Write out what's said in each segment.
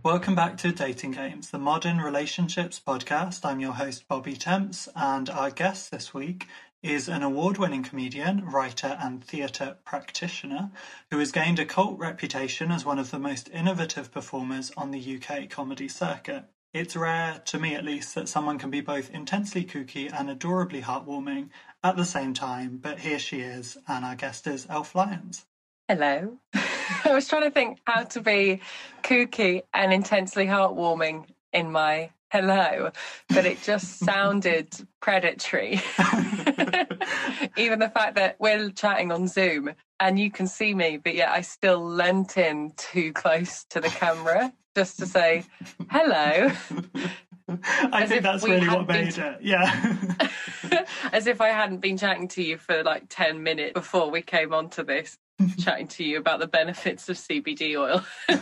Welcome back to Dating Games, the modern relationships podcast. I'm your host, Bobby Temps, and our guest this week is an award-winning comedian, writer, and theatre practitioner who has gained a cult reputation as one of the most innovative performers on the UK comedy circuit. It's rare, to me at least, that someone can be both intensely kooky and adorably heartwarming at the same time, but here she is, and our guest is Elf Lyons. Hello. I was trying to think how to be kooky and intensely heartwarming in my hello, but it just sounded predatory. Even the fact that we're chatting on Zoom and you can see me, but yet I still leant in too close to the camera just to say hello. I think that's really what made it. Yeah. As if I hadn't been chatting to you for like 10 minutes before we came onto this, chatting to you about the benefits of CBD oil.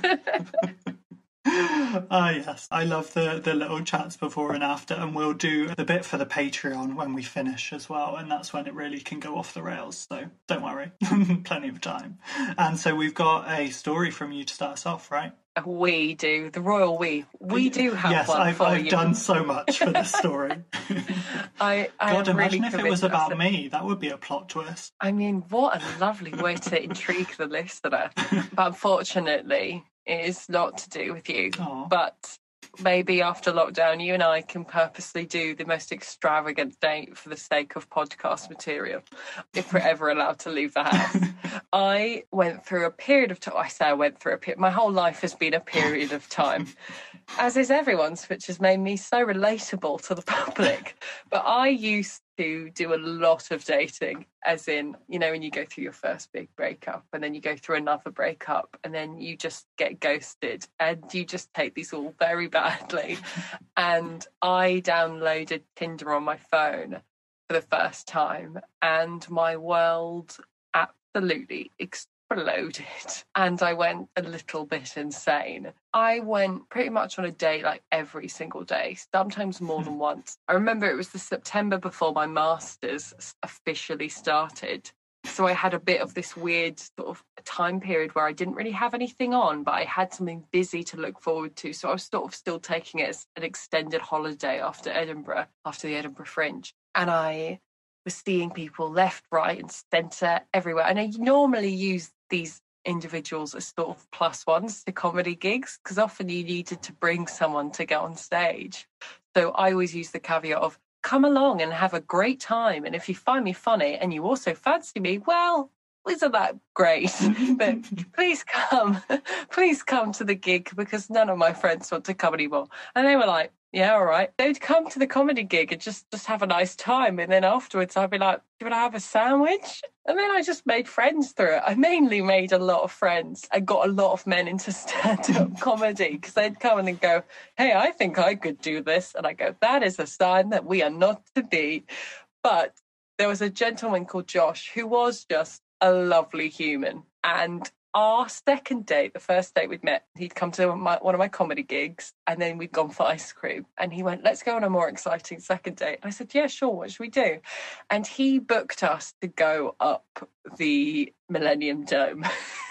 Yes, I love the little chats before and after, and we'll do the bit for the Patreon when we finish as well, and that's when it really can go off the rails, so don't worry. Plenty of time. And so we've got a story from you to start us off, right? We do, the royal we do have yes, one I've for you. done so much for this story. God, imagine really if it was about me. That would be a plot twist. I mean, what a lovely way to intrigue the listener. But unfortunately, it is not to do with you. Aww. But maybe after lockdown, you and I can purposely do the most extravagant date for the sake of podcast material, if we're ever allowed to leave the house. I went through a period of time. I say I went through a period. My whole life has been a period of time, as is everyone's, which has made me so relatable to the public. But I used to do a lot of dating, as in, you know, when you go through your first big breakup and then you go through another breakup and then you just get ghosted and you just take these all very badly. And I downloaded Tinder on my phone for the first time and my world absolutely exploded and I went a little bit insane. I went pretty much on a date like every single day, sometimes more than once. I remember it was the September before my master's officially started. So I had a bit of this weird sort of time period where I didn't really have anything on, but I had something busy to look forward to. So I was sort of still taking it as an extended holiday after the Edinburgh Fringe. And I was seeing people left, right and centre everywhere. And I normally use these individuals as sort of plus ones to comedy gigs because often you needed to bring someone to get on stage. So I always use the caveat of come along and have a great time. And if you find me funny and you also fancy me, well, isn't that great? But please come to the gig because none of my friends want to come anymore. And they were like, yeah, all right. They'd come to the comedy gig and just have a nice time. And then afterwards I'd be like, do you want to have a sandwich? And then I just made friends through it. I mainly made a lot of friends. I got a lot of men into stand-up comedy because they'd come in and go, hey, I think I could do this. And I go, that is a sign that we are not to be. But there was a gentleman called Josh who was just a lovely human. And our second date, the first date we'd met, he'd come to one of my comedy gigs and then we'd gone for ice cream. And he went, let's go on a more exciting second date. And I said, yeah, sure, what should we do? And he booked us to go up the Millennium Dome.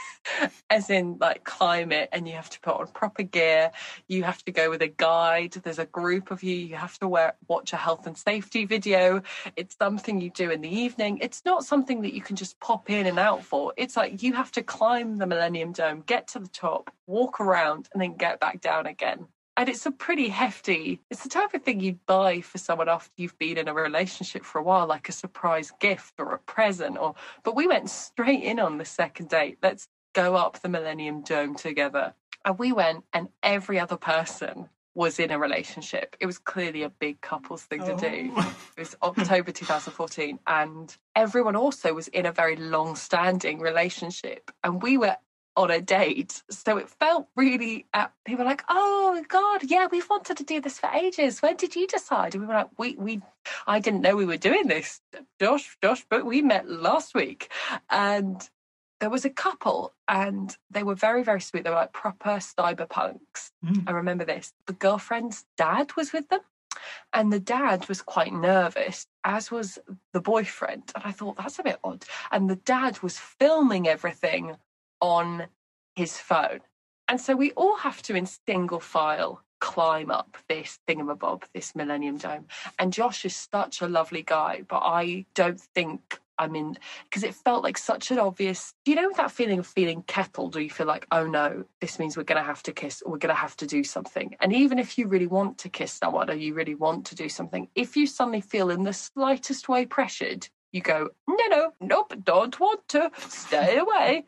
As in, like, climb it, and you have to put on proper gear. You have to go with a guide. There's a group of you. You have to watch a health and safety video. It's something you do in the evening. It's not something that you can just pop in and out for. It's like you have to climb the Millennium Dome, get to the top, walk around, and then get back down again. And it's a pretty hefty, it's the type of thing you'd buy for someone after you've been in a relationship for a while, like a surprise gift or a present. But we went straight in on the second date. Let's go up the Millennium Dome together. And we went, and every other person was in a relationship. It was clearly a big couples thing to do. It was October 2014, and everyone also was in a very long-standing relationship. And we were on a date, so it felt really. People were like, "Oh God, yeah, we've wanted to do this for ages. When did you decide?" And we were like, "We, I didn't know we were doing this, Josh, but we met last week." And there was a couple and they were very, very sweet. They were like proper cyberpunks. I remember this. The girlfriend's dad was with them and the dad was quite nervous, as was the boyfriend. And I thought, that's a bit odd. And the dad was filming everything on his phone. And so we all have to, in single file, climb up this thingamabob, this Millennium Dome. And Josh is such a lovely guy, but I don't think I'm in, because it felt like such an obvious, you know, that feeling of feeling kettled, or you feel like, oh no, this means we're going to have to kiss, or we're going to have to do something. And even if you really want to kiss someone, or you really want to do something, if you suddenly feel in the slightest way pressured, you go, nope, don't want to. Stay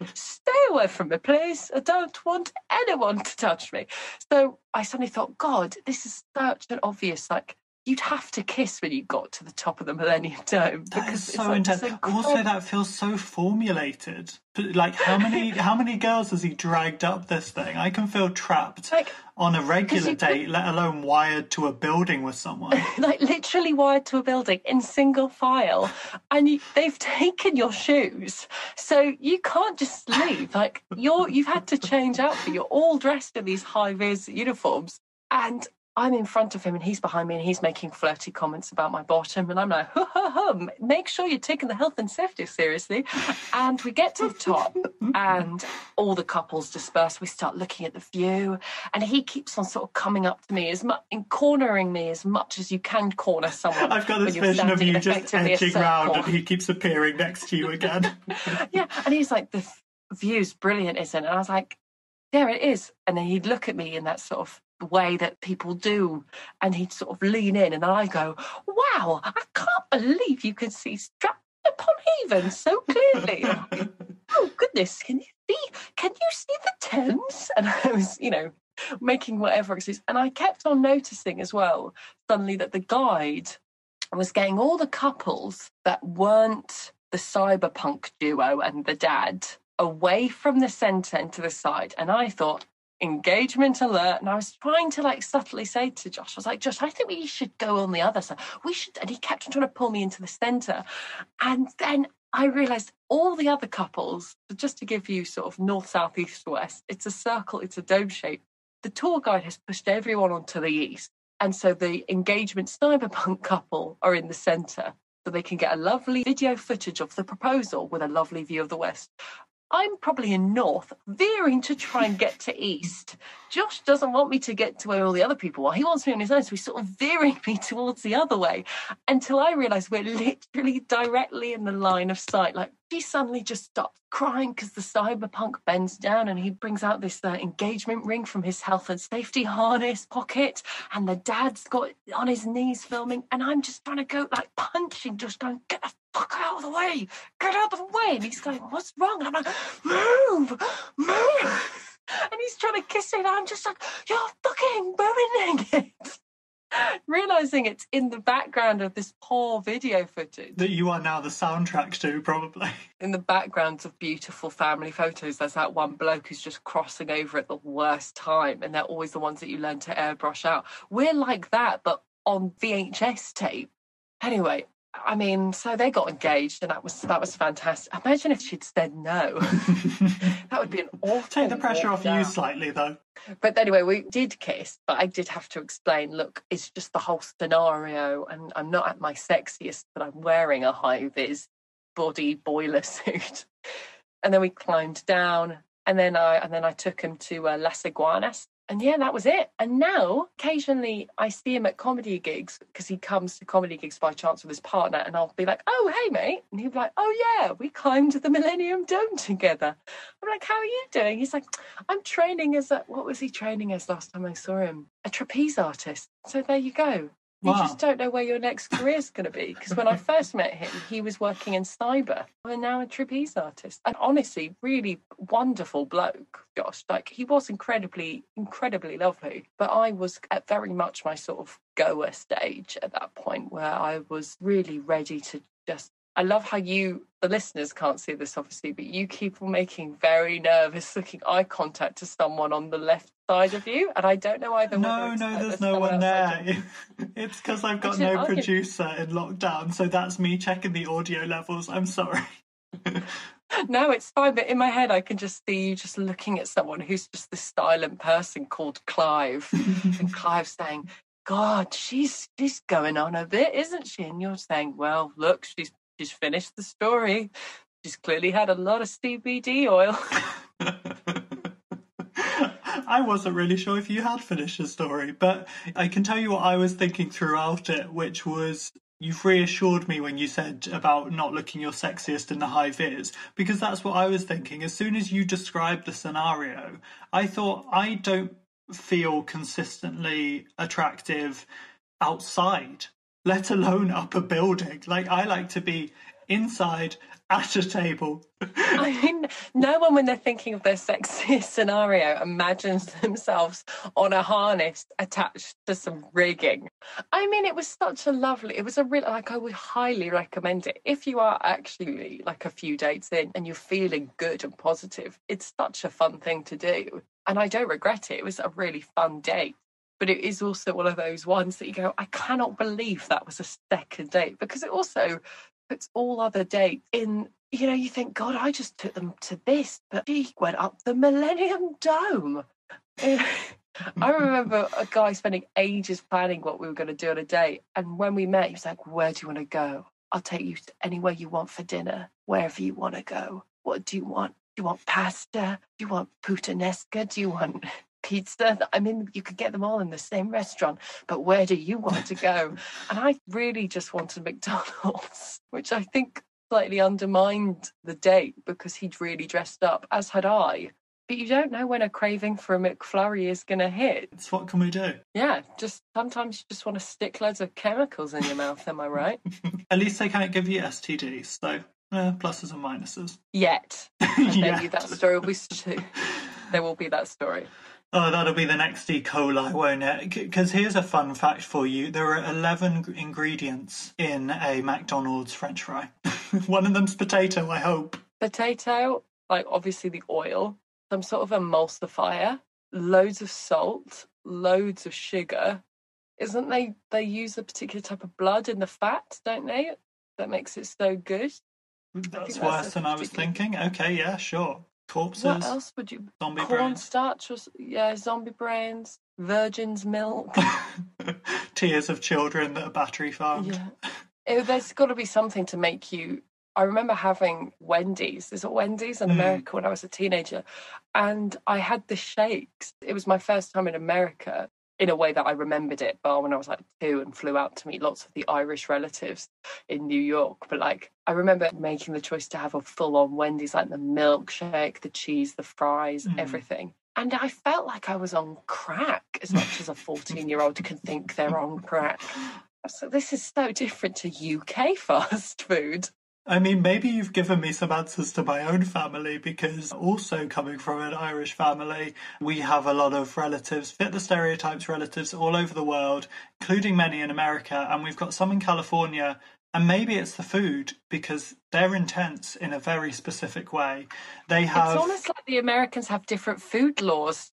away from me, please. I don't want anyone to touch me. So I suddenly thought, God, this is such an obvious, like, you'd have to kiss when you got to the top of the Millennium Dome. That is so intense. Also, that feels so formulated. Like, how many girls has he dragged up this thing? I can feel trapped on a regular date, let alone wired to a building with someone. Like, literally wired to a building in single file. And they've taken your shoes. So you can't just leave. Like, you've had to change outfit. You're all dressed in these high-vis uniforms. And I'm in front of him and he's behind me and he's making flirty comments about my bottom. And I'm like, make sure you're taking the health and safety seriously. And we get to the top and all the couples disperse. We start looking at the view and he keeps on sort of coming up to me and cornering me as much as you can corner someone. I've got this vision of you just edging round and he keeps appearing next to you again. Yeah, and he's like, the view's brilliant, isn't it? And I was like, there it is. And then he'd look at me in that sort of way that people do, and he'd sort of lean in, and I go, wow, I can't believe you can see Stratford upon Avon so clearly. Oh goodness, can you see the Thames? And I was, making whatever excuse, and I kept on noticing as well suddenly that the guide was getting all the couples that weren't the cyberpunk duo and the dad away from the centre and to the side. And I thought, engagement alert. And I was trying to subtly say to Josh, I was like, Josh, I think we should go on the other side. We should. And he kept on trying to pull me into the centre. And then I realised all the other couples, just to give you sort of north, south, east, west, it's a circle, it's a dome shape. The tour guide has pushed everyone onto the east. And so the engagement cyberpunk couple are in the centre. So they can get a lovely video footage of the proposal with a lovely view of the west. I'm probably in north, veering to try and get to east. Josh doesn't want me to get to where all the other people are. He wants me on his own, so he's sort of veering me towards the other way until I realise we're literally directly in the line of sight. Like, she suddenly just stops crying because the cyberpunk bends down and he brings out this engagement ring from his health and safety harness pocket, and the dad's got on his knees filming, and I'm just trying to go punching, just going, get the fuck out of the way, get out of the way. And he's going, what's wrong? And I'm like, move. And he's trying to kiss it, and I'm just like, you're fucking ruining it. Realising it's in the background of this poor video footage. That you are now the soundtrack to, probably. In the backgrounds of beautiful family photos, there's that one bloke who's just crossing over at the worst time, and they're always the ones that you learn to airbrush out. We're like that, but on VHS tape. Anyway, I mean, so they got engaged, and that was fantastic. Imagine if she'd said no. That would be an awful. Take the pressure off you slightly, though. But anyway, we did kiss, but I did have to explain, look, it's just the whole scenario, and I'm not at my sexiest, but I'm wearing a high-vis body boiler suit. And then we climbed down, and then I took him to Las Iguanas. And yeah, that was it. And now, occasionally, I see him at comedy gigs because he comes to comedy gigs by chance with his partner. And I'll be like, oh, hey, mate. And he'll be like, oh, yeah, we climbed the Millennium Dome together. I'm like, how are you doing? He's like, I'm training as what was he training as last time I saw him? A trapeze artist. So there you go. You just don't know where your next career is going to be. Because when I first met him, he was working in cyber. And now a trapeze artist. And honestly, really wonderful bloke, Josh. He was incredibly, incredibly lovely. But I was at very much my sort of goer stage at that point where I was really ready to just... I love how the listeners can't see this obviously, but you keep on making very nervous looking eye contact to someone on the left side of you, and I don't know either. No, there's no one there. It's because I've got no producer in lockdown, so that's me checking the audio levels. I'm sorry. No, it's fine, but in my head I can just see you just looking at someone who's just this silent person called Clive, and Clive saying, God, she's going on a bit, isn't she? And you're saying, well, look, she's finished the story. She's clearly had a lot of CBD oil. I wasn't really sure if you had finished the story, but I can tell you what I was thinking throughout it, which was you've reassured me when you said about not looking your sexiest in the high vis, because that's what I was thinking. As soon as you described the scenario, I thought I don't feel consistently attractive outside, let alone up a building. Like, I like to be inside at a table. I mean, no one, when they're thinking of their sexiest scenario, imagines themselves on a harness attached to some rigging. I mean, it was such a lovely, it was a real, like, I would highly recommend it. If you are actually like a few dates in and you're feeling good and positive, it's such a fun thing to do. And I don't regret it. It was a really fun date. But it is also one of those ones that you go, I cannot believe that was a second date, because it also puts all other dates in, you know, you think, God, I just took them to this, but she went up the Millennium Dome. I remember a guy spending ages planning what we were going to do on a date. And when we met, he was like, where do you want to go? I'll take you to anywhere you want for dinner, wherever you want to go. What do you want? Do you want pasta? Do you want puttanesca? Do you want pizza? I mean, you could get them all in the same restaurant, but where do you want to go? And I really just wanted McDonald's, which I think slightly undermined the date because he'd really dressed up, as had I. But you don't know when a craving for a McFlurry is going to hit. So what can we do? Yeah, just sometimes you just want to stick loads of chemicals in your mouth, am I right? At least they can't give you STDs, so pluses and minuses. Yet. And maybe that story will be there will be that story. Oh, that'll be the next E. coli, won't it? Because here's a fun fact for you. There are 11 ingredients in a McDonald's French fry. One of them's potato, I hope. Potato, like obviously the oil, some sort of emulsifier, loads of salt, loads of sugar. Isn't they use a particular type of blood in the fat, don't they? That makes it so good. That's worse than I was thinking. Okay, yeah, sure. Corpses. What else would you? Zombie Cornstarch, zombie brains, virgin's milk. Tears of children that are battery farmed. Yeah. There's got to be something to make you. I remember having Wendy's. There's a Wendy's in America when I was a teenager, and I had the shakes. It was my first time in America in a way that I remembered it, bar when I was like 2 and flew out to meet lots of the Irish relatives in New York. But like, I remember making the choice to have a full-on Wendy's, like the milkshake, the cheese, the fries, everything. And I felt like I was on crack, as much as a 14-year-old can think they're on crack. So this is so different to UK fast food. I mean, maybe you've given me some answers to my own family, because also coming from an Irish family, we have a lot of relatives, fit the stereotypes relatives all over the world, including many in America, and we've got some in California. And maybe it's the food, because they're intense in a very specific way. They have. It's almost like the Americans have different food laws.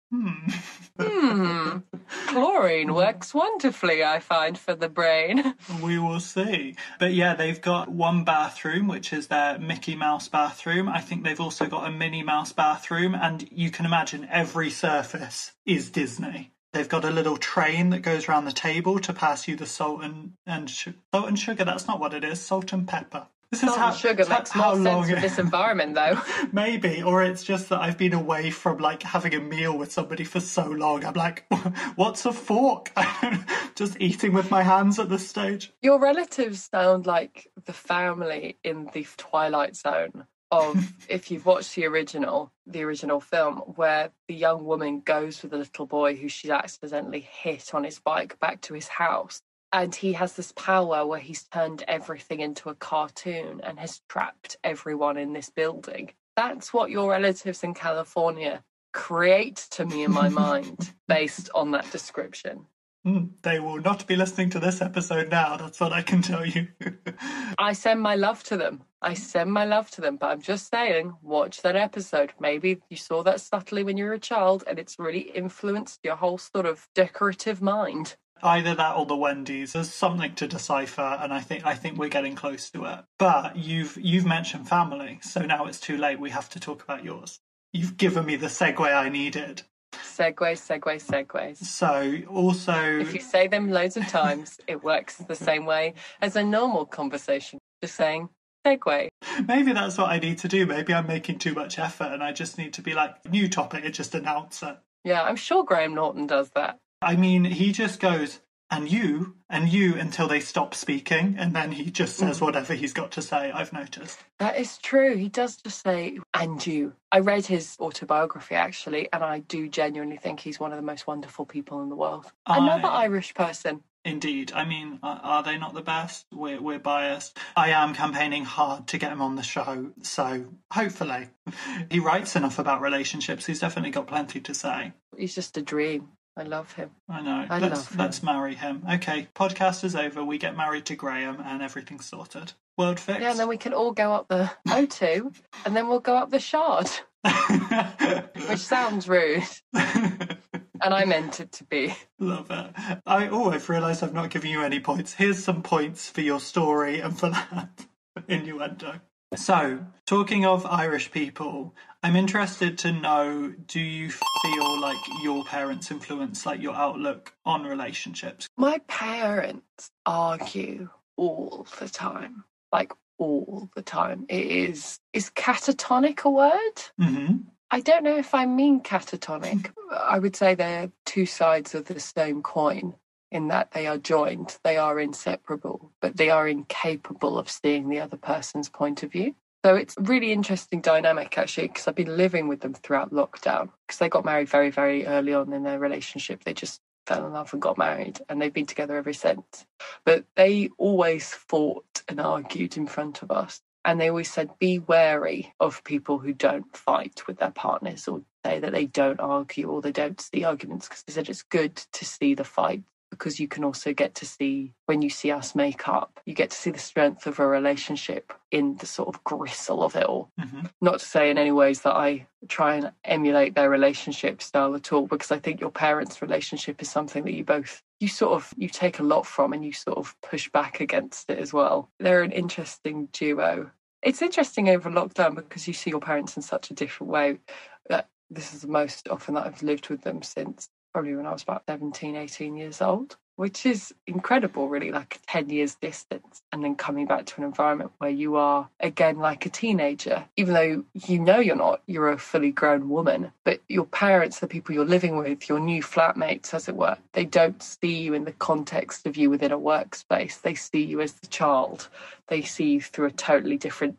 Chlorine works wonderfully, I find, for the brain. We will see. But yeah, they've got one bathroom, which is their Mickey Mouse bathroom. I think they've also got a Minnie Mouse bathroom, and you can imagine every surface is Disney. They've got a little train that goes around the table to pass you the salt and sugar. That's not what it is. Salt and pepper. This Salt and sugar makes more sense with this environment, though. Maybe, or it's just that I've been away from like having a meal with somebody for so long. I'm like, what's a fork? Just eating with my hands at this stage. Your relatives sound like the family in the Twilight Zone. Of if you've watched the original film, where the young woman goes with the little boy who she's accidentally hit on his bike back to his house, and he has this power where he's turned everything into a cartoon and has trapped everyone in this building. That's what your relatives in California create to me in my mind based on that description. They will not be listening to this episode now, that's what I can tell you. I send my love to them. But I'm just saying, watch that episode. Maybe you saw that subtly when you were a child and it's really influenced your whole sort of decorative mind. Either that or the Wendy's. There's something to decipher, and I think we're getting close to it. But you've mentioned family, so now it's too late. We have to talk about yours. You've given me the segue I needed. Segues. So, also... If you say them loads of times, it works the same way as a normal conversation. Just saying, segue. Maybe that's what I need to do. Maybe I'm making too much effort and I just need to be like, new topic and just announce it. Yeah, I'm sure Graham Norton does that. I mean, he just goes, and you, until they stop speaking, and then he just says whatever he's got to say, I've noticed. That is true. He does just say, and you. I read his autobiography, actually, and I do genuinely think he's one of the most wonderful people in the world. Another Irish person. Indeed. I mean, are they not the best? We're biased. I am campaigning hard to get him on the show, so hopefully. He writes enough about relationships. He's definitely got plenty to say. He's just a dream. I love him. I know. Let's marry him. Okay, podcast is over. We get married to Graham and everything's sorted. World fixed. Yeah, and then we can all go up the O2 and then we'll go up the Shard. Which sounds rude. And I meant it to be. Love it. I've realised I've not given you any points. Here's some points for your story and for that innuendo. So, talking of Irish people, I'm interested to know, do you feel like your parents influence like your outlook on relationships? My parents argue all the time. Like all the time. Is catatonic a word? Mm-hmm. I don't know if I mean catatonic. I would say they're two sides of the same coin in that they are joined, they are inseparable, but they are incapable of seeing the other person's point of view. So it's a really interesting dynamic, actually, because I've been living with them throughout lockdown, because they got married very, very early on in their relationship. They just fell in love and got married, and they've been together ever since. But they always fought and argued in front of us. And they always said, be wary of people who don't fight with their partners or say that they don't argue or they don't see arguments, because they said it's good to see the fight, because you can also get to see, when you see us make up, you get to see the strength of a relationship in the sort of gristle of it all. Mm-hmm. Not to say in any ways that I try and emulate their relationship style at all, because I think your parents' relationship is something that you take a lot from, and you sort of push back against it as well. They're an interesting duo. It's interesting over lockdown because you see your parents in such a different way. This is the most often that I've lived with them since probably when I was about 17, 18 years old, which is incredible, really, like a 10 years distance, and then coming back to an environment where you are, again, like a teenager, even though you're not, you're a fully grown woman, but your parents, the people you're living with, your new flatmates, as it were, they don't see you in the context of you within a workspace. They see you as the child. They see you through totally different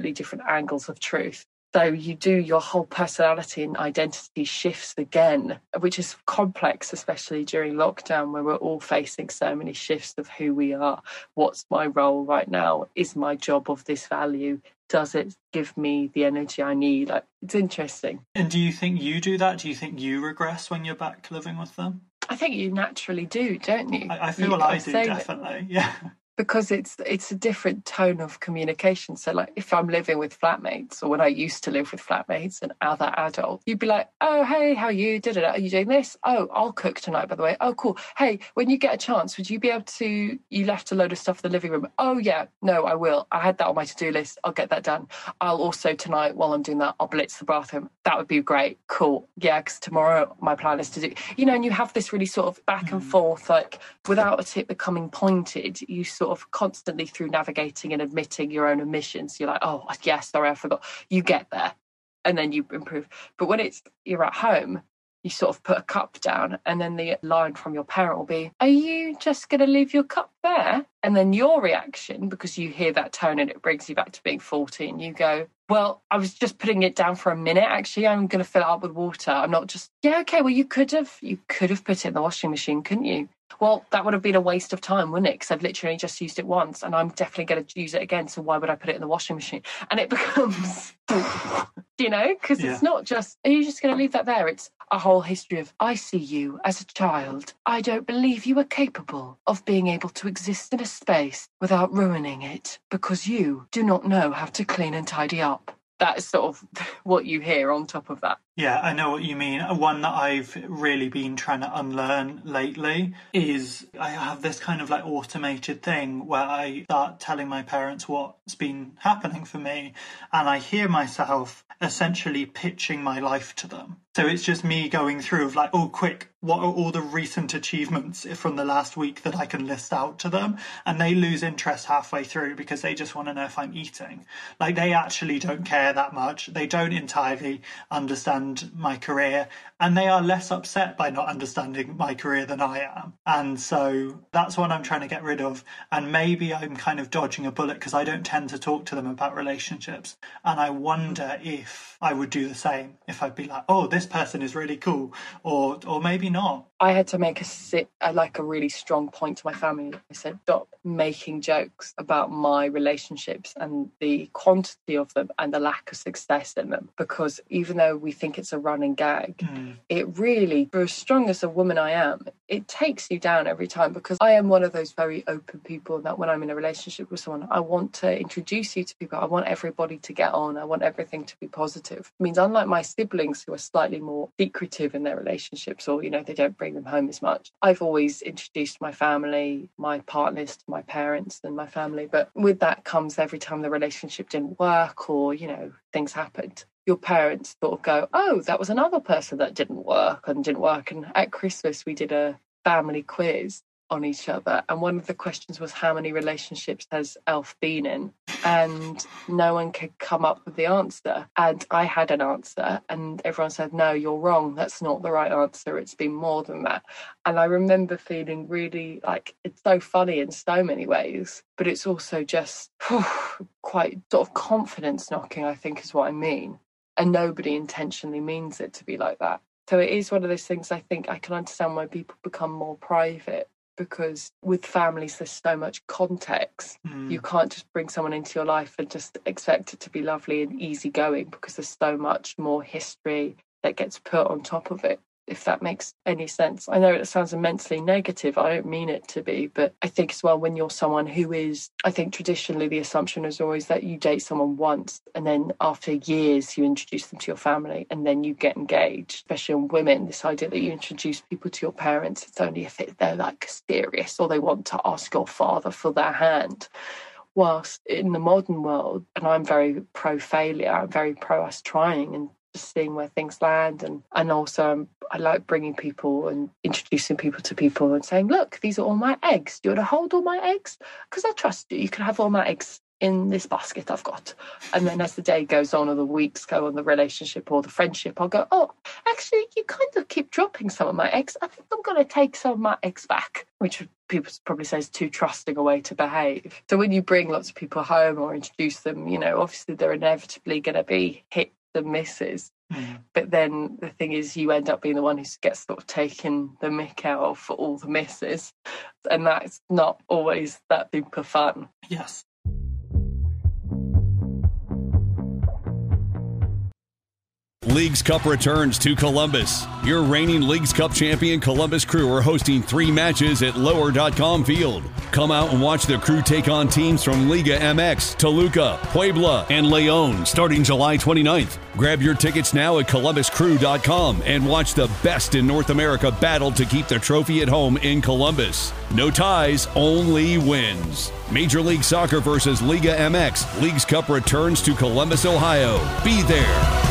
angles of truth. So your whole personality and identity shifts again, which is complex, especially during lockdown, where we're all facing so many shifts of who we are. What's my role right now? Is my job of this value? Does it give me the energy I need? Like, it's interesting. And do you think you do that? Do you think you regress when you're back living with them? I think you naturally do, don't you? I feel I do, definitely. Yeah. Because it's a different tone of communication. So, like, if I'm living with flatmates, or when I used to live with flatmates and other adults, you'd be like, oh, hey, how are you? Are you doing this? Oh, I'll cook tonight, by the way. Oh, cool. Hey, when you get a chance, would you be able to, you left a load of stuff in the living room. Oh, yeah, no, I will. I had that on my to-do list. I'll get that done. I'll also tonight, while I'm doing that, I'll blitz the bathroom. That would be great. Cool. Yeah, because tomorrow my plan is to do, and you have this really sort of back and forth, like, without a tip becoming pointed, you sort of constantly, through navigating and admitting your own omissions, you're like, oh yes, sorry, I forgot. You get there and then you improve. But when you're at home, you sort of put a cup down, and then the line from your parent will be, are you just going to leave your cup there? And then your reaction, because you hear that tone and it brings you back to being 14, you go, well, I was just putting it down for a minute, actually. I'm going to fill it up with water. I'm not just, yeah, okay, well, you could have put it in the washing machine, couldn't you? Well, that would have been a waste of time, wouldn't it? Because I've literally just used it once, and I'm definitely going to use it again. So why would I put it in the washing machine? And it becomes, because It's not just, are you just going to leave that there? It's a whole history of, I see you as a child. I don't believe you are capable of being able to exist in a space without ruining it, because you do not know how to clean and tidy up. That is sort of what you hear on top of that. Yeah, I know what you mean. One that I've really been trying to unlearn lately is I have this kind of like automated thing where I start telling my parents what's been happening for me, and I hear myself essentially pitching my life to them. So it's just me going through of like, oh, quick, what are all the recent achievements from the last week that I can list out to them? And they lose interest halfway through because they just want to know if I'm eating. Like, they actually don't care that much. They don't entirely understand understand my career, and they are less upset by not understanding my career than I am. And so that's what I'm trying to get rid of. And maybe I'm kind of dodging a bullet because I don't tend to talk to them about relationships. And I wonder if I would do the same, if I'd be like, oh, this person is really cool, or maybe not. I had to make a really strong point to my family. I said, stop making jokes about my relationships and the quantity of them and the lack of success in them. Because even though we think it's a running gag, it really, for as strong as a woman I am, it takes you down every time, because I am one of those very open people that when I'm in a relationship with someone, I want to introduce you to people. I want everybody to get on. I want everything to be positive. It means unlike my siblings who are slightly more secretive in their relationships, or, they don't bring them home as much, I've always introduced my family, my partners, to my parents and my family. But with that comes every time the relationship didn't work, or, things happened, your parents sort of go, oh, that was another person that didn't work. And at Christmas, we did a family quiz on each other. And one of the questions was, how many relationships has Elf been in? And no one could come up with the answer. And I had an answer, and everyone said, no, you're wrong. That's not the right answer. It's been more than that. And I remember feeling really like, it's so funny in so many ways, but it's also just quite sort of confidence knocking, I think is what I mean. And nobody intentionally means it to be like that. So it is one of those things. I think I can understand why people become more private, because with families, there's so much context. You can't just bring someone into your life and just expect it to be lovely and easygoing, because there's so much more history that gets put on top of it, if that makes any sense. I know it sounds immensely negative. I don't mean it to be, but I think as well, when you're someone who is, I think traditionally the assumption is always that you date someone once and then after years you introduce them to your family and then you get engaged. Especially on women, this idea that you introduce people to your parents, it's only if they're like serious or they want to ask your father for their hand. Whilst in the modern world, and I'm very pro failure, I'm very pro us trying and just seeing where things land. And also I like bringing people and introducing people to people and saying, look, these are all my eggs. Do you want to hold all my eggs? Because I trust you. You can have all my eggs in this basket I've got. And then as the day goes on or the weeks go on, the relationship or the friendship, I'll go, oh, actually, you kind of keep dropping some of my eggs. I think I'm going to take some of my eggs back, which people probably say is too trusting a way to behave. So when you bring lots of people home or introduce them, obviously they're inevitably going to be hit the misses. But then the thing is, you end up being the one who gets sort of taken the mick out of for all the misses, and that's not always that super fun. Yes. Leagues Cup returns to Columbus. Your reigning Leagues Cup champion Columbus Crew are hosting 3 matches at Lower.com Field. Come out and watch the Crew take on teams from Liga MX, Toluca, Puebla, and León starting July 29th. Grab your tickets now at ColumbusCrew.com and watch the best in North America battle to keep the trophy at home in Columbus. No ties, only wins. Major League Soccer versus Liga MX. Leagues Cup returns to Columbus, Ohio. Be there.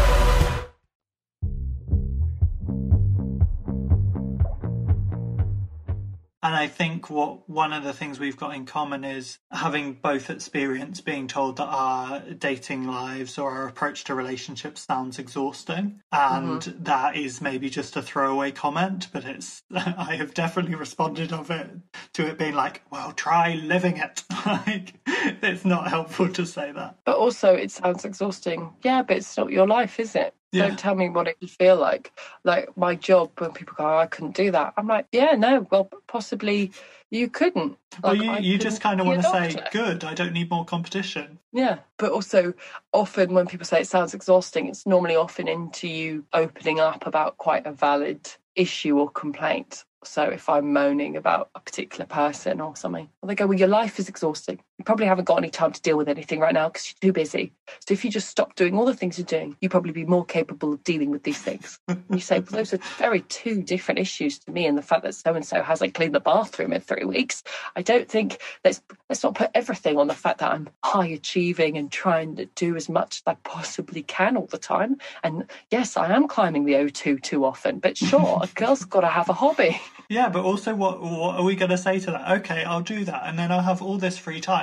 And I think one of the things we've got in common is having both experience being told that our dating lives or our approach to relationships sounds exhausting. And that is maybe just a throwaway comment, but I have definitely responded to it being like, well, try living it. Like, it's not helpful to say that. But also it sounds exhausting. Yeah, but it's not your life, is it? Yeah. Don't tell me what it would feel like. Like my job, when people go, oh, I couldn't do that. I'm like, yeah, no, well, possibly you couldn't. Like, well, you just kind of want to say, good, I don't need more competition. Yeah, but also often when people say it sounds exhausting, it's normally often into you opening up about quite a valid issue or complaint. So if I'm moaning about a particular person or something, well, they go, well, your life is exhausting. You probably haven't got any time to deal with anything right now because you're too busy. So if you just stop doing all the things you're doing, you'd probably be more capable of dealing with these things. And you say, well, those are very two different issues to me. And the fact that so-and-so hasn't cleaned the bathroom in 3 weeks, I don't think, let's not put everything on the fact that I'm high achieving and trying to do as much as I possibly can all the time. And yes, I am climbing the O2 too often, but sure, a girl's got to have a hobby. Yeah, but also what are we going to say to that? Okay, I'll do that, and then I'll have all this free time.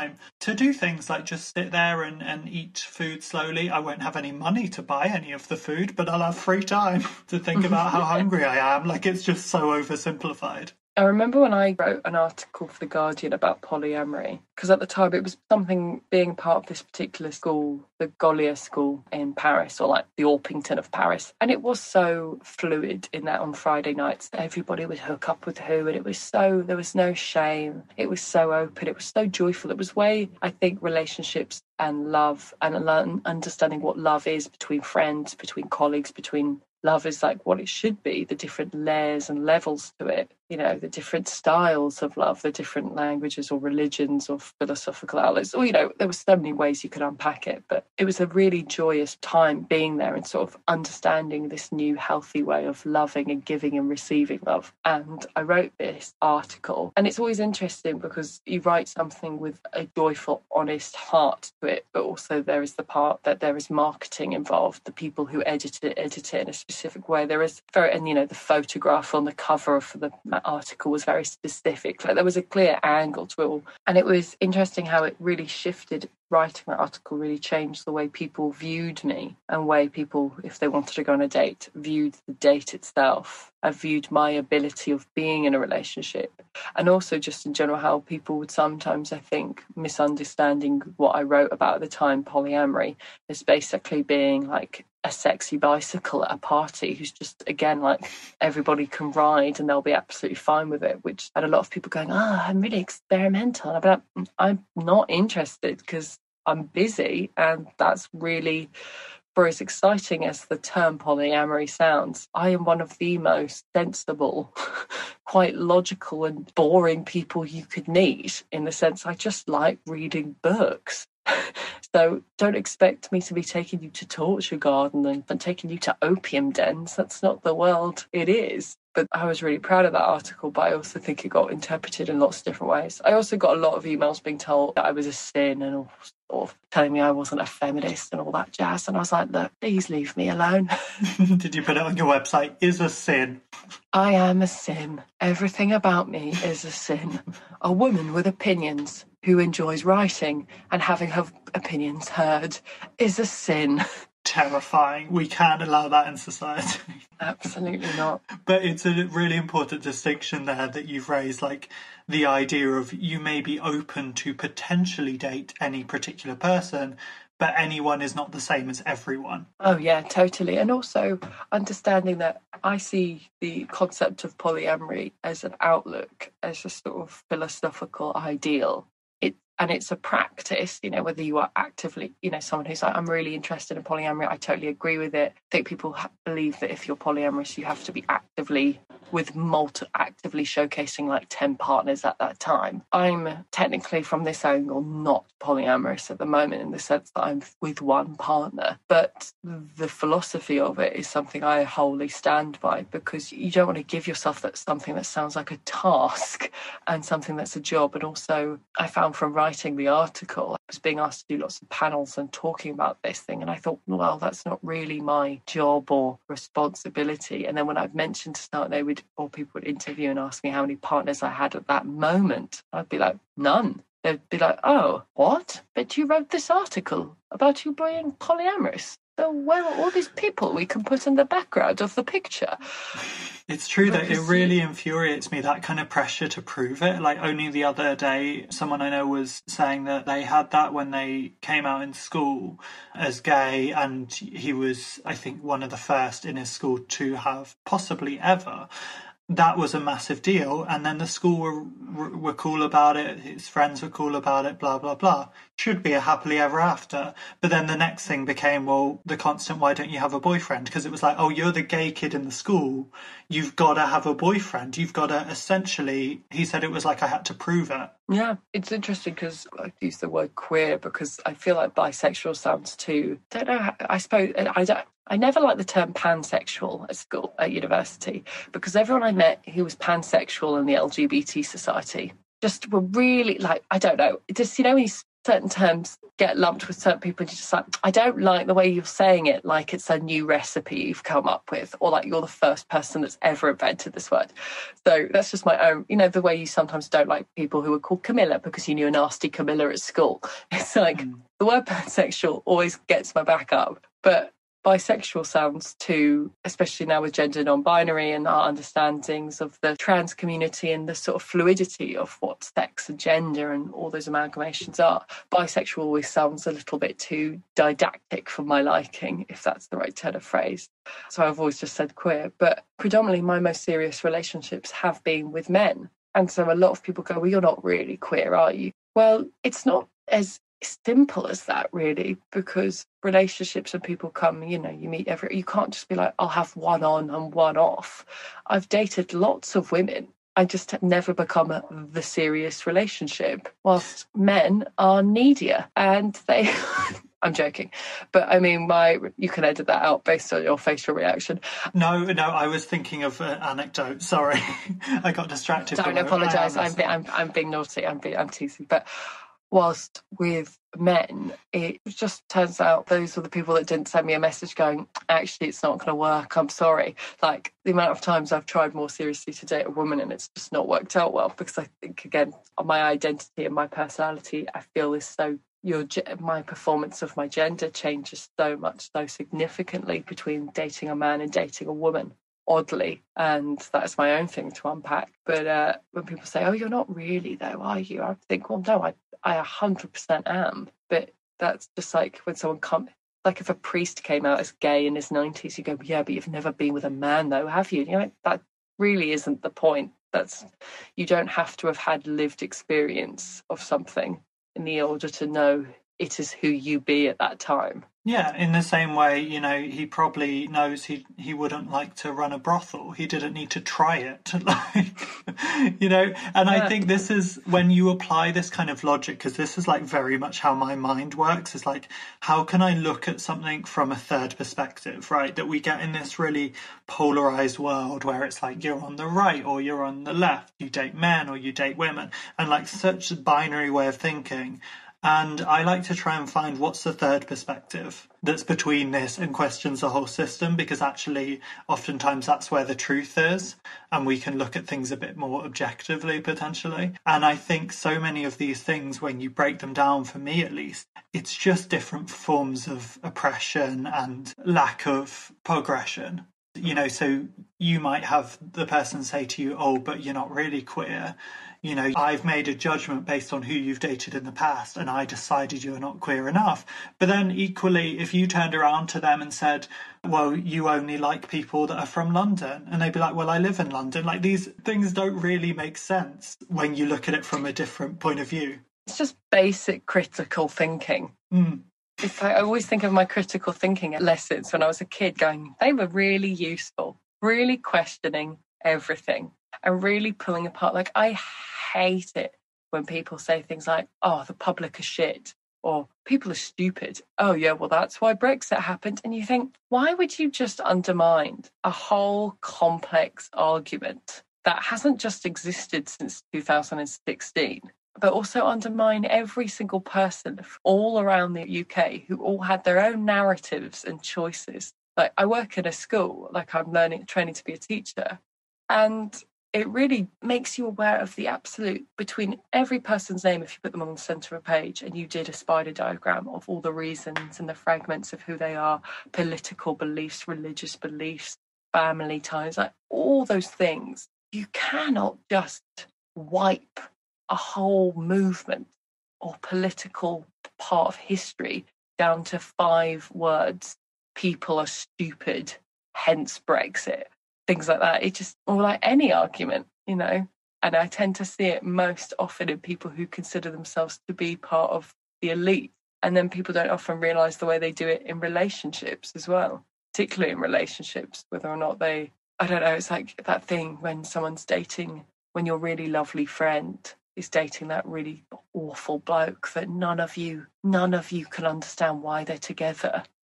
time to do things like just sit there and eat food slowly. I won't have any money to buy any of the food, but I'll have free time to think about how hungry I am. Like, it's just so oversimplified. I remember when I wrote an article for The Guardian about polyamory, because at the time it was something being part of this particular school, the Gaulier School in Paris, or like the Orpington of Paris. And it was so fluid in that on Friday nights that everybody would hook up with who, and it was so, there was no shame. It was so open. It was so joyful. It was way, I think, relationships and love and understanding what love is between friends, between colleagues, between love is like what it should be, the different layers and levels to it, you know, the different styles of love, the different languages or religions or philosophical outlets, or, you know, there were so many ways you could unpack it. But it was a really joyous time being there and sort of understanding this new healthy way of loving and giving and receiving love. And I wrote this article, and it's always interesting because you write something with a joyful, honest heart to it, but also there is the part that there is marketing involved. The people who edit it in a specific way. There is very, and you know, the photograph on the cover for the article was very specific. Like, there was a clear angle to it all. And it was interesting how it really shifted. Writing that article really changed the way people viewed me and way people, if they wanted to go on a date, viewed the date itself. I viewed my ability of being in a relationship, and also just in general how people would sometimes, I think, misunderstanding what I wrote about at the time, polyamory, as basically being like a sexy bicycle at a party who's just, again, like everybody can ride and they'll be absolutely fine with it, which had a lot of people going, I'm really experimental. And I'm like, I'm not interested because I'm busy, and that's really, for as exciting as the term polyamory sounds, I am one of the most sensible, quite logical and boring people you could meet, in the sense I just like reading books. So don't expect me to be taking you to Torture Garden and taking you to opium dens. That's not the world it is. But I was really proud of that article, but I also think it got interpreted in lots of different ways. I also got a lot of emails being told that I was a sin and all, sort of telling me I wasn't a feminist and all that jazz. And I was like, look, please leave me alone. Did you put it on your website? Is a sin. I am a sin. Everything about me is a sin. A woman with opinions who enjoys writing and having her opinions heard is a sin. Terrifying. We can't allow that in society. Absolutely not. But it's a really important distinction there that you've raised, like the idea of you may be open to potentially date any particular person, but anyone is not the same as everyone. Oh, yeah, totally. And also understanding that I see the concept of polyamory as an outlook, as a sort of philosophical ideal. And it's a practice, you know, whether you are actively, you know, someone who's like, I'm really interested in polyamory, I totally agree with it. I think people believe that if you're polyamorous, you have to be actively showcasing like 10 partners at that time. I'm technically, from this angle, not polyamorous at the moment, in the sense that I'm with one partner. But the philosophy of it is something I wholly stand by, because you don't want to give yourself something that sounds like a task and something that's a job. And also, I found from writing the article, I was being asked to do lots of panels and talking about this thing, and I thought, well, that's not really my job or responsibility. And then when I've mentioned to start, people would interview and ask me how many partners I had at that moment. I'd be like, none. They'd be like, oh, what? But you wrote this article about you being polyamorous. So where are all these people we can put in the background of the picture? It's true that it really infuriates me, that kind of pressure to prove it. Like, only the other day, someone I know was saying that they had that when they came out in school as gay, and he was, I think, one of the first in his school to have, possibly ever. That was a massive deal, and then the school were cool about it, his friends were cool about it, blah, blah, blah. Should be a happily ever after. But then the next thing became, well, the constant, why don't you have a boyfriend? Because it was like, oh, you're the gay kid in the school, you've got to have a boyfriend. You've got to, essentially, he said it was like I had to prove it. Yeah, it's interesting because I use the word queer because I feel like bisexual sounds too, I don't know, I suppose, I never liked the term pansexual at school, at university, because everyone I met who was pansexual in the LGBT society just were really like, I don't know, just, you know, when you certain terms get lumped with certain people and you're just like, I don't like the way you're saying it, like it's a new recipe you've come up with, or like you're the first person that's ever invented this word. So that's just my own, the way you sometimes don't like people who are called Camilla because you knew a nasty Camilla at school. It's like the word pansexual always gets my back up. But bisexual sounds too, especially now with gender non-binary and our understandings of the trans community and the sort of fluidity of what sex and gender and all those amalgamations are. Bisexual always sounds a little bit too didactic for my liking, if that's the right turn of phrase. So I've always just said queer. But predominantly my most serious relationships have been with men. And so a lot of people go, well, you're not really queer, are you? Well, it's not as simple as that, really, because relationships and people come, you meet you can't just be like, I'll have one on and one off. I've dated lots of women. I just have never become the serious relationship, whilst men are needier and they I'm joking, but I mean, you can edit that out based on your facial reaction. No, I was thinking of an anecdote. Sorry, I got distracted. Don't apologise. I'm being naughty. I'm teasing, but whilst with men, it just turns out those are the people that didn't send me a message going, actually, it's not going to work. I'm sorry. Like the amount of times I've tried more seriously to date a woman and it's just not worked out well, because I think, again, my identity and my personality, I feel is so, my performance of my gender changes so much, so significantly between dating a man and dating a woman. Oddly, and that's my own thing to unpack. But when people say, oh, you're not really though, are you? I think, well, no, I 100% am. But that's just like when someone comes, like if a priest came out as gay in his 90s, you go, yeah, but you've never been with a man though, have you? That really isn't the point. You don't have to have had lived experience of something in order to know it is who you be at that time. Yeah, in the same way, he probably knows he wouldn't like to run a brothel. He didn't need to try it, and I think this is when you apply this kind of logic, because this is like very much how my mind works. It's like, how can I look at something from a third perspective, right? That we get in this really polarized world where it's like you're on the right or you're on the left, you date men or you date women, and like such a binary way of thinking. And I like to try and find what's the third perspective that's between this and questions the whole system, because actually oftentimes that's where the truth is and we can look at things a bit more objectively potentially. And I think so many of these things, when you break them down, for me at least, it's just different forms of oppression and lack of progression. So you might have the person say to you, oh, but you're not really queer. I've made a judgment based on who you've dated in the past and I decided you're not queer enough. But then equally, if you turned around to them and said, well, you only like people that are from London, and they'd be like, well, I live in London. Like, these things don't really make sense when you look at it from a different point of view. It's just basic critical thinking. I always think of my critical thinking lessons when I was a kid going, they were really useful, really questioning everything and really pulling apart. Like, I hate it when people say things like, oh, the public are shit, or people are stupid. Oh, yeah, well, that's why Brexit happened. And you think, why would you just undermine a whole complex argument that hasn't just existed since 2016? But also undermine every single person all around the UK who all had their own narratives and choices. Like, I work in a school, like I'm training to be a teacher, and it really makes you aware of the absolute, between every person's name, if you put them on the centre of a page and you did a spider diagram of all the reasons and the fragments of who they are, political beliefs, religious beliefs, family ties, like all those things, you cannot just wipe a whole movement or political part of history down to 5 words. People are stupid, hence Brexit. Things like that. It just, or like any argument, And I tend to see it most often in people who consider themselves to be part of the elite. And then people don't often realise the way they do it in relationships as well, particularly in relationships, whether or not I don't know, it's like that thing when someone's dating, when your really lovely friend is dating that really awful bloke that none of you can understand why they're together.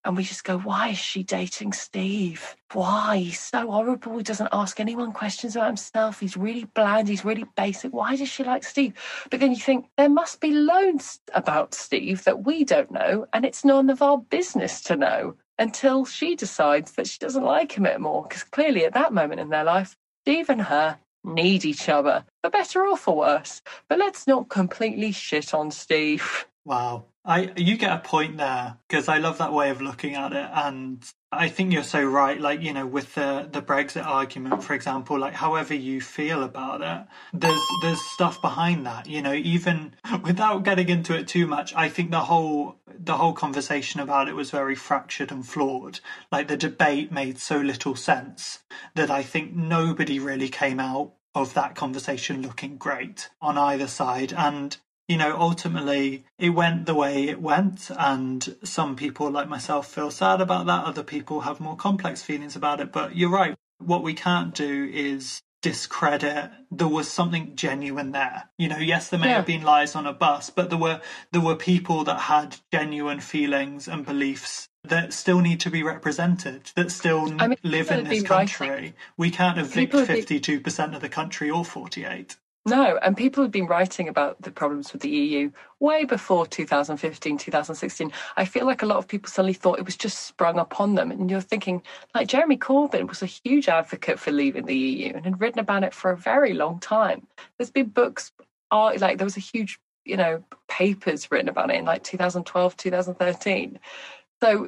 And we just go, why is she dating Steve? Why? He's so horrible. He doesn't ask anyone questions about himself. He's really bland. He's really basic. Why does she like Steve? But then you think there must be loads about Steve that we don't know, and it's none of our business to know until she decides that she doesn't like him anymore. Because clearly at that moment in their life, Steve and her need each other, for better or for worse. But let's not completely shit on Steve. Wow. You get a point there, because I love that way of looking at it, and I think you're so right. Like, you know, with the Brexit argument, for example, like however you feel about it, there's stuff behind that. You know, even without getting into it too much, I think the whole conversation about it was very fractured and flawed. Like the debate made so little sense that I think nobody really came out of that conversation looking great on either side. And you know, ultimately, it went the way it went, and some people like myself feel sad about that. Other people have more complex feelings about it. But you're right. What we can't do is discredit there was something genuine there. You know, yes, there may have been lies on a bus, but there were people that had genuine feelings and beliefs that still need to be represented, that still live in this country. We can't evict 52% of the country or 48%. No, and people have been writing about the problems with the EU way before 2015, 2016. I feel like a lot of people suddenly thought it was just sprung upon them. And you're thinking, like, Jeremy Corbyn was a huge advocate for leaving the EU and had written about it for a very long time. There's been books, like there was a huge, you know, papers written about it in like 2012, 2013. So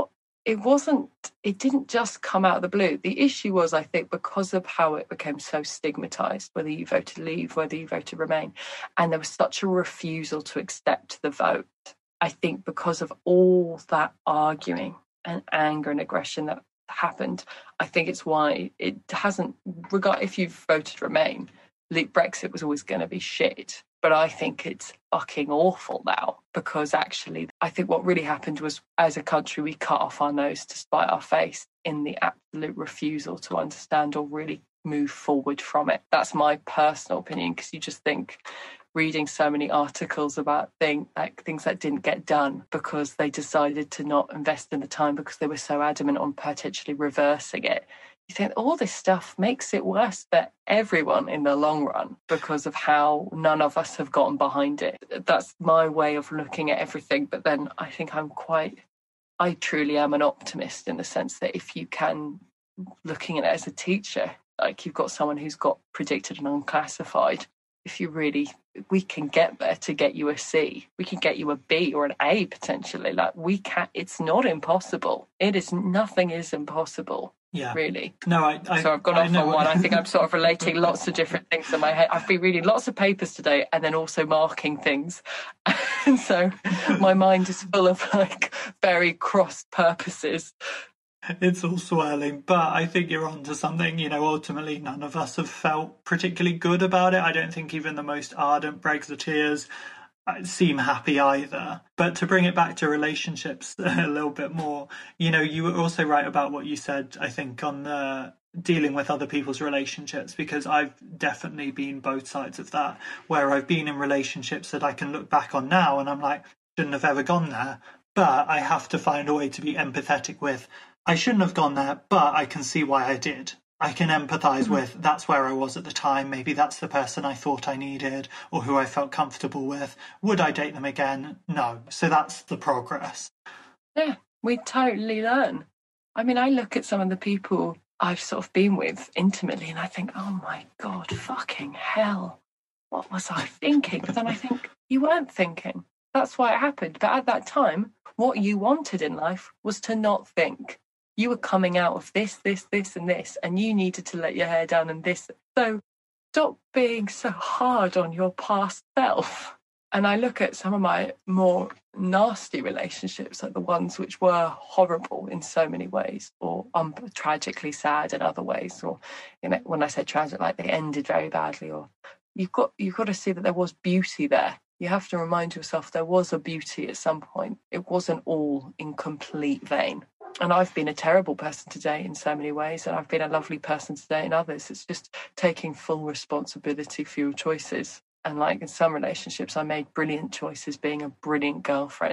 it didn't just come out of the blue. The issue was, I think, because of how it became so stigmatized, whether you voted leave, whether you voted remain, and there was such a refusal to accept the vote. I think because of all that arguing and anger and aggression that happened, I think it's why it hasn't, if you've voted remain, Brexit was always going to be shit. But I think it's fucking awful now, because actually I think what really happened was, as a country, we cut off our nose to spite our face in the absolute refusal to understand or really move forward from it. That's my personal opinion, because you just think, reading so many articles about things that didn't get done because they decided to not invest in the time because they were so adamant on potentially reversing it. You think all this stuff makes it worse for everyone in the long run because of how none of us have gotten behind it. That's my way of looking at everything. But then I think I truly am an optimist in the sense that if you can, looking at it as a teacher, like you've got someone who's got predicted and unclassified, we can get there to get you a C. We can get you a B or an A potentially. Like it's not impossible. Nothing is impossible. Yeah. Really. No, so I've gone off on one. I think I'm sort of relating lots of different things in my head. I've been reading lots of papers today and then also marking things. And so my mind is full of like very cross purposes. It's all swirling, but I think you're onto something. You know, ultimately none of us have felt particularly good about it. I don't think even the most ardent Brexiteers seem happy either. But to bring it back to relationships a little bit more, you know, you were also right about what you said, I think, on the dealing with other people's relationships, because I've definitely been both sides of that, where I've been in relationships that I can look back on now and I'm like, shouldn't have ever gone there. But I have to find a way to be empathetic with, I shouldn't have gone there, but I can see why I did. I can empathise with, that's where I was at the time. Maybe that's the person I thought I needed or who I felt comfortable with. Would I date them again? No. So that's the progress. Yeah, we totally learn. I mean, I look at some of the people I've sort of been with intimately and I think, oh my God, fucking hell. What was I thinking? But then I think, you weren't thinking. That's why it happened. But at that time, what you wanted in life was to not think. You were coming out of this, and this, and you needed to let your hair down and this. So stop being so hard on your past self. And I look at some of my more nasty relationships, like the ones which were horrible in so many ways, or tragically sad in other ways, or, you know, when I say tragic, like they ended very badly, or you've got to see that there was beauty there. You have to remind yourself there was a beauty at some point. It wasn't all in complete vain. And I've been a terrible person today in so many ways, and I've been a lovely person today in others. It's just taking full responsibility for your choices. And like in some relationships, I made brilliant choices being a brilliant girlfriend.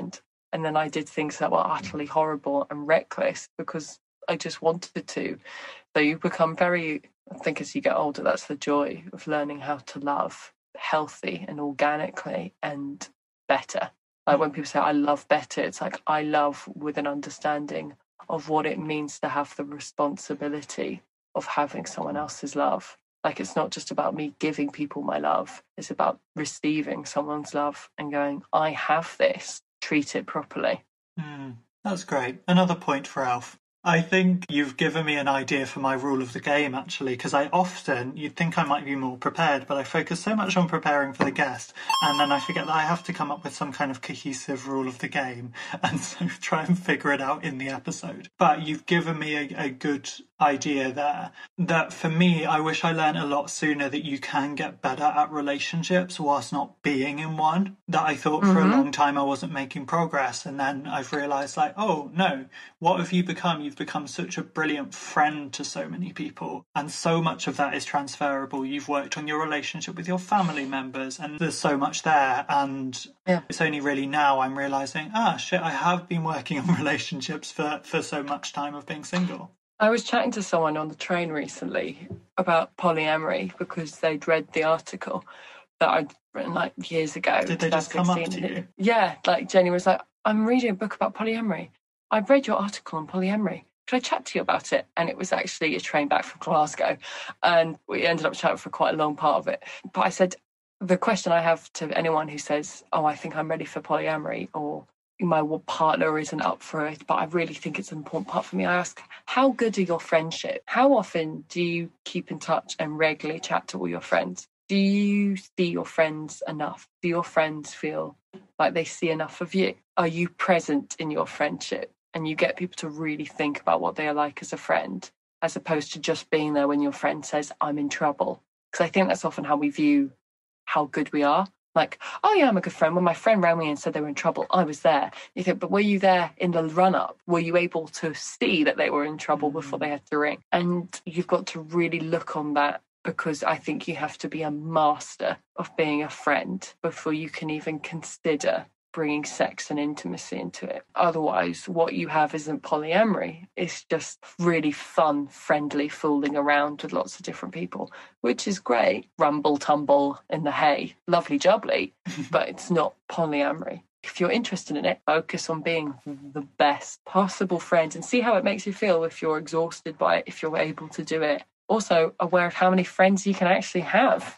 And then I did things that were utterly horrible and reckless because I just wanted to. So you become I think as you get older, that's the joy of learning how to love healthy and organically and better. Like when people say, I love better, it's like I love with an understanding of what it means to have the responsibility of having someone else's love. Like it's not just about me giving people my love. It's about receiving someone's love and going, I have this, treat it properly. That's great. Another point for Alf. I think you've given me an idea for my rule of the game, actually, because you'd think I might be more prepared, but I focus so much on preparing for the guest, and then I forget that I have to come up with some kind of cohesive rule of the game, and so try and figure it out in the episode. But you've given me a good idea there, that for me, I wish I learned a lot sooner that you can get better at relationships whilst not being in one, that I thought for a long time I wasn't making progress, and then I've realised, like, oh, no, what have you become? You've become such a brilliant friend to so many people, and so much of that is transferable. You've worked on your relationship with your family members, and there's so much there, and it's only really now I'm realising, I have been working on relationships for so much time of being single. I was chatting to someone on the train recently about polyamory because they'd read the article that I'd written like years ago. Did they just come up to you? Yeah, like Jenny was like, I'm reading a book about polyamory. I've read your article on polyamory. Could I chat to you about it? And it was actually a train back from Glasgow. And we ended up chatting for quite a long part of it. But I said, the question I have to anyone who says, oh, I think I'm ready for polyamory, or my partner isn't up for it, but I really think it's an important part for me, I ask, how good are your friendships? How often do you keep in touch and regularly chat to all your friends? Do you see your friends enough? Do your friends feel like they see enough of you? Are you present in your friendship? And you get people to really think about what they are like as a friend, as opposed to just being there when your friend says, I'm in trouble. Because I think that's often how we view how good we are. Like, oh yeah, I'm a good friend. When my friend rang me and said they were in trouble, I was there. You think, but were you there in the run-up? Were you able to see that they were in trouble before they had to ring? And you've got to really look on that, because I think you have to be a master of being a friend before you can even consider bringing sex and intimacy into it. Otherwise, what you have isn't polyamory. It's just really fun, friendly fooling around with lots of different people, which is great. Rumble, tumble in the hay, lovely jubbly, but it's not polyamory. If you're interested in it, focus on being the best possible friend and see how it makes you feel if you're exhausted by it, if you're able to do it. Also aware of how many friends you can actually have,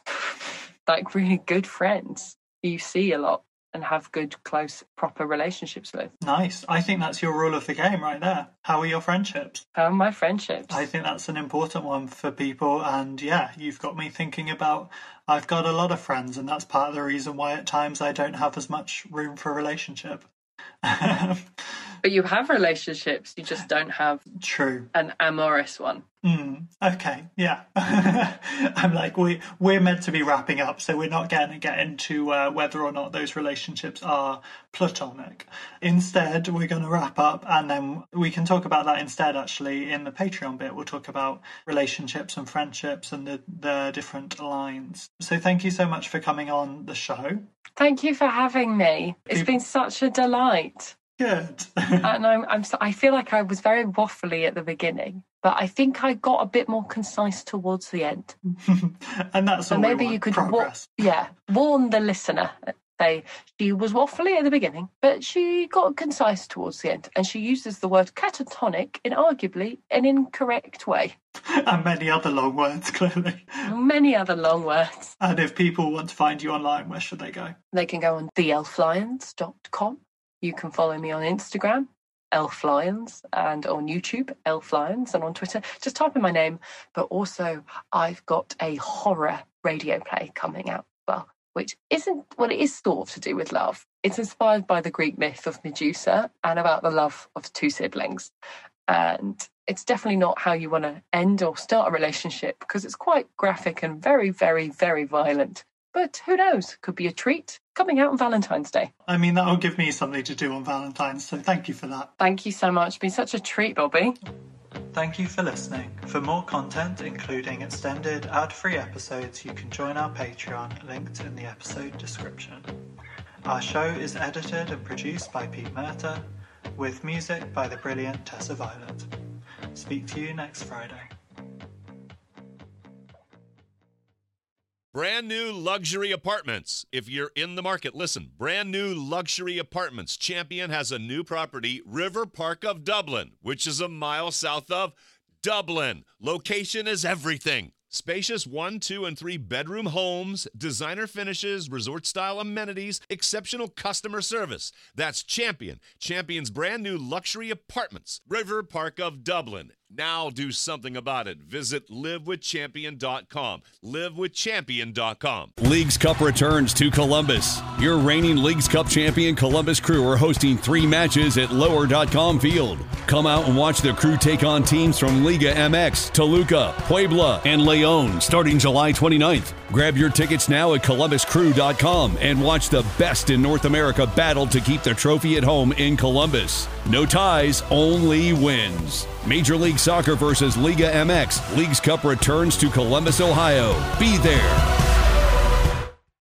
like really good friends you see a lot and have good, close, proper relationships with. Nice. I think that's your rule of the game right there. How are your friendships? How are my friendships? I think that's an important one for people. And yeah, you've got me thinking about, I've got a lot of friends, and that's part of the reason why at times I don't have as much room for a relationship. But you have relationships, you just don't have True. An amorous one. Okay, yeah. I'm like, we're meant to be wrapping up, so we're not going to get into whether or not those relationships are platonic. Instead, we're going to wrap up, and then we can talk about that instead, actually, in the Patreon bit. We'll talk about relationships and friendships and the different lines. So thank you so much for coming on the show. Thank you for having me. It's been such a delight. Good. And I feel like I was very waffly at the beginning, but I think I got a bit more concise towards the end. And that's all. So maybe you could warn the listener. Say she was waffly at the beginning, but she got concise towards the end, and she uses the word catatonic in arguably an incorrect way. And many other long words, clearly. Many other long words. And if people want to find you online, where should they go? They can go on theelflions.com. You can follow me on Instagram, Elflions, and on YouTube, Elflions, and on Twitter. Just type in my name. But also, I've got a horror radio play coming out as well, which isn't, well, it is sort of to do with love. It's inspired by the Greek myth of Medusa and about the love of two siblings. And it's definitely not how you want to end or start a relationship, because it's quite graphic and very, very, very violent. But who knows? Could be a treat. Coming out on Valentine's Day. I mean, that'll give me something to do on Valentine's, so thank you for that. Thank you so much. It's been such a treat, Bobby. Thank you for listening. For more content, including extended ad-free episodes, you can join our Patreon, linked in the episode description. Our show is edited and produced by Pete Murta, with music by the brilliant Tessa Violet. Speak to you next Friday. Brand new luxury apartments. If you're in the market, listen. Brand new luxury apartments. Champion has a new property, River Park of Dublin, which is a mile south of Dublin. Location is everything. Spacious 1, 2, and 3 bedroom homes, designer finishes, resort-style amenities, exceptional customer service. That's Champion. Champion's brand new luxury apartments, River Park of Dublin. Now do something about it. Visit livewithchampion.com. Livewithchampion.com. Leagues Cup returns to Columbus. Your reigning Leagues Cup champion Columbus Crew are hosting 3 matches at lower.com field. Come out and watch the Crew take on teams from Liga MX, Toluca, Puebla, and Leon starting July 29th. Grab your tickets now at columbuscrew.com and watch the best in North America battle to keep the trophy at home in Columbus. No ties, only wins. Major League Soccer versus Liga MX. Leagues Cup returns to Columbus, Ohio. Be there.